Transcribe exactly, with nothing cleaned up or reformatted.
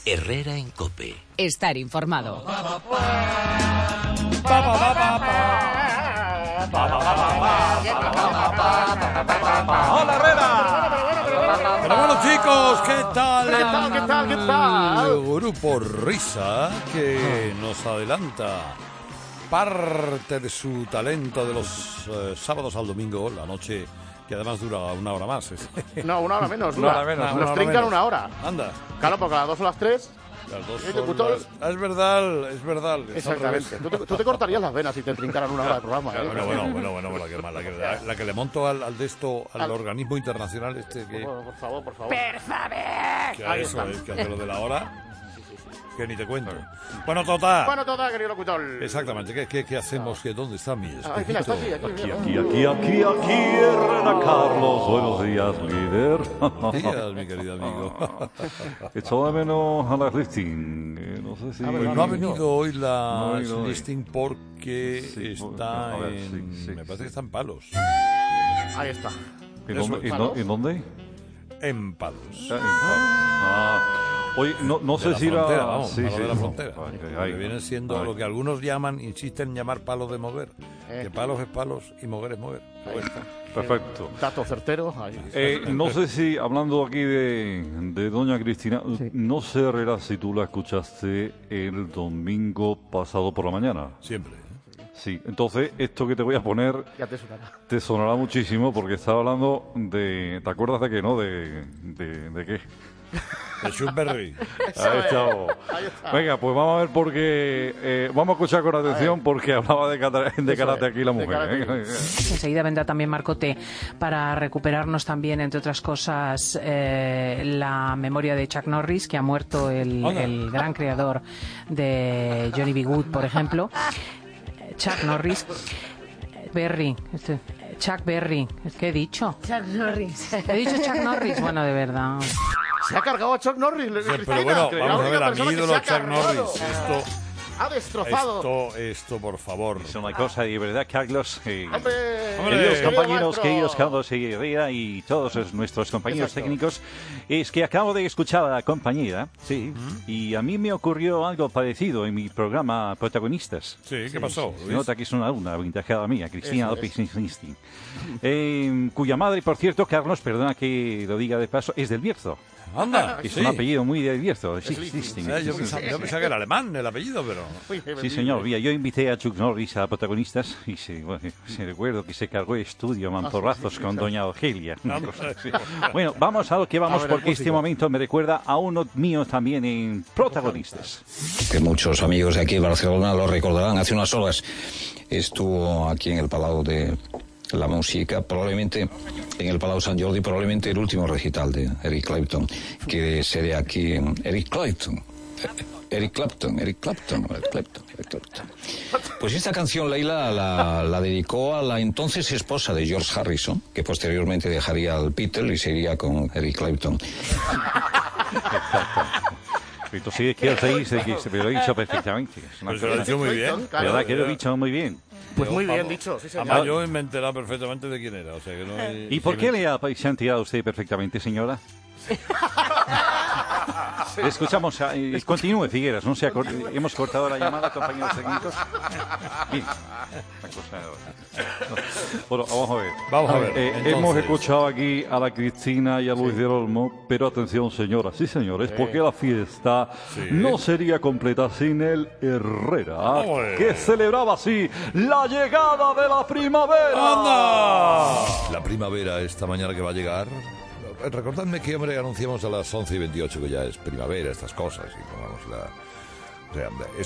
Herrera en COPE. Estar informado. ¡Hola, Herrera! Pero bueno, chicos, ¿qué tal? ¿Qué tal, qué tal, qué tal? El grupo Risa, que nos adelanta parte de su talento de los eh, sábados al domingo, la noche, que además dura una hora más. No, una hora menos. Una dura. hora menos, Nos una hora trincan menos. una hora. Anda. Claro, porque a las dos o las tres. Las dos ¿Eh, son locutor? las- Ah, es verdad, es verdad. es al Exactamente. revés. Tú te, tú te cortarías las venas si te trincaran una hora de programa. ¿eh? Bueno, bueno, bueno, bueno, bueno, la, que, la, que, la, la que le monto al, al de esto, al, Al- organismo internacional este que, Por, por favor, por favor. que a Ahí eso, está. es que hace lo de la hora, que ni te cuento. Bueno, total. Bueno, total, querido locutor. Exactamente, ¿qué, qué, qué hacemos? ¿Qué, ¿Dónde está mi Ay, mira, está aquí, espejito? aquí. Aquí, mira. aquí, aquí, aquí, Herrera Carlos. Buenos días, líder. Días, mi querido amigo. Echó de menos a la listing. Eh, no sé si... Pues no ha venido hoy No la ha venido hoy. listing porque Sí, está a ver, en... sí, sí, me parece sí. que está en Palos. Ahí está. ¿En Eso dónde? es. ¿En dó- en dónde? En Palos. Ah, en- ah. Oye, no, no De sé la si era... frontera, vamos, sí, Palos sí, de la no. frontera. Ay, ay, Que ay. viene siendo Ay. lo que algunos llaman, insisten en llamar palos de mover. Eh. Que palos es palos y mover es mover. Ahí está. Perfecto. Dato certero. Ahí. Eh, no sé si, hablando aquí de, de doña Cristina, Sí. no sé, Herrera, si tú la escuchaste el domingo pasado por la mañana. Siempre. ¿eh? Sí, entonces esto que te voy a poner Ya te sonará. te sonará muchísimo porque estaba hablando de... ¿Te acuerdas de qué, no? ¿De, de, de qué? De Schubberry. Ahí estamos. Ahí está. Venga, pues vamos a ver porque... eh, vamos a escuchar con atención porque hablaba de, cata- de Eso karate es, aquí la de mujer. karate. ¿eh? Enseguida vendrá también Marcote para recuperarnos también, entre otras cosas, eh, la memoria de Chuck Norris, que ha muerto el, Hola. el gran creador de Johnny B. Good, por ejemplo. Eh, Chuck Norris. Eh, Berry. Este, eh, Chuck Berry. ¿Qué he dicho? Chuck Norris. He dicho Chuck Norris. Bueno, de verdad. Se ha cargado a Chuck Norris. Sí, Cristina. pero bueno, La vamos a única ver, a mi persona que ídolo se ha Chuck cargado. Norris. Esto, Ha destrozado. esto, esto, por favor. Es una cosa de verdad, Carlos. eh, Hombre, Hombre, Queridos querido compañeros, maestro. queridos Carlos y Herrera y todos los- nuestros compañeros Exacto. técnicos, es que acabo de escuchar a la compañera, sí, y a mí me ocurrió algo parecido en mi programa Protagonistas. Sí, ¿qué pasó? Se Luis? nota que es una alumna aventajada mía, Cristina Eso López Instin, eh, cuya madre, por cierto, Carlos, perdona que lo diga de paso, es del Bierzo. Anda, Es sí. un apellido muy del Bierzo. Sí, Lichting. Instin. Eh, yo, pensaba, yo pensaba que era alemán el apellido, pero... Uy, Sí, señor. Mira, yo invité a Chuck Norris a Protagonistas y se, bueno, se recuerdo que se cargó el estudio a mamporrazos con doña Ogelia. Una cosa así. Bueno, vamos a lo que vamos A ver, el porque este músico. momento me recuerda a uno mío también en Protagonistas. Que muchos amigos de aquí de Barcelona lo recordarán. Hace unas horas estuvo aquí en el Palau de la Música, probablemente en el Palau Sant Jordi, probablemente el último recital de Eric Clapton, que sería aquí en Eric Clapton. Eh, Eric Clapton, Eric Clapton, Eric Clapton, Eric Clapton. Pues esta canción Leila la, la dedicó a la entonces esposa de George Harrison, que posteriormente dejaría al Beatle y se iría con Eric Clapton. Pero sí, quiero reírse, que se me lo he dicho perfectamente. Es una Pues se lo ha cosa- dicho muy bien. Claro, ¿Verdad que lo he dicho muy bien? Pues Yo, muy bien vamos, dicho, sí, señor. Además, yo me he enterado perfectamente de quién era. O sea, que no hay- ¿Y por sí qué me- le ha se ha enterado usted perfectamente, señora? Escuchamos, a- eh, continúe, Figueras, no se ha cor- hemos cortado la llamada, compañeros técnicos. Bien, una cosa- Bueno, vamos a ver. Vamos a ver. Eh, entonces. hemos escuchado aquí a la Cristina y a Luis del Olmo, pero atención, señoras y señores, porque la fiesta Sí. no sería completa sin el Herrera, Ole. que celebraba así la llegada de la primavera. ¡Anda! La primavera esta mañana que va a llegar. Recordadme que, hombre, anunciamos a las once y veintiocho que ya es primavera, estas cosas. Y pongamos la... O sea,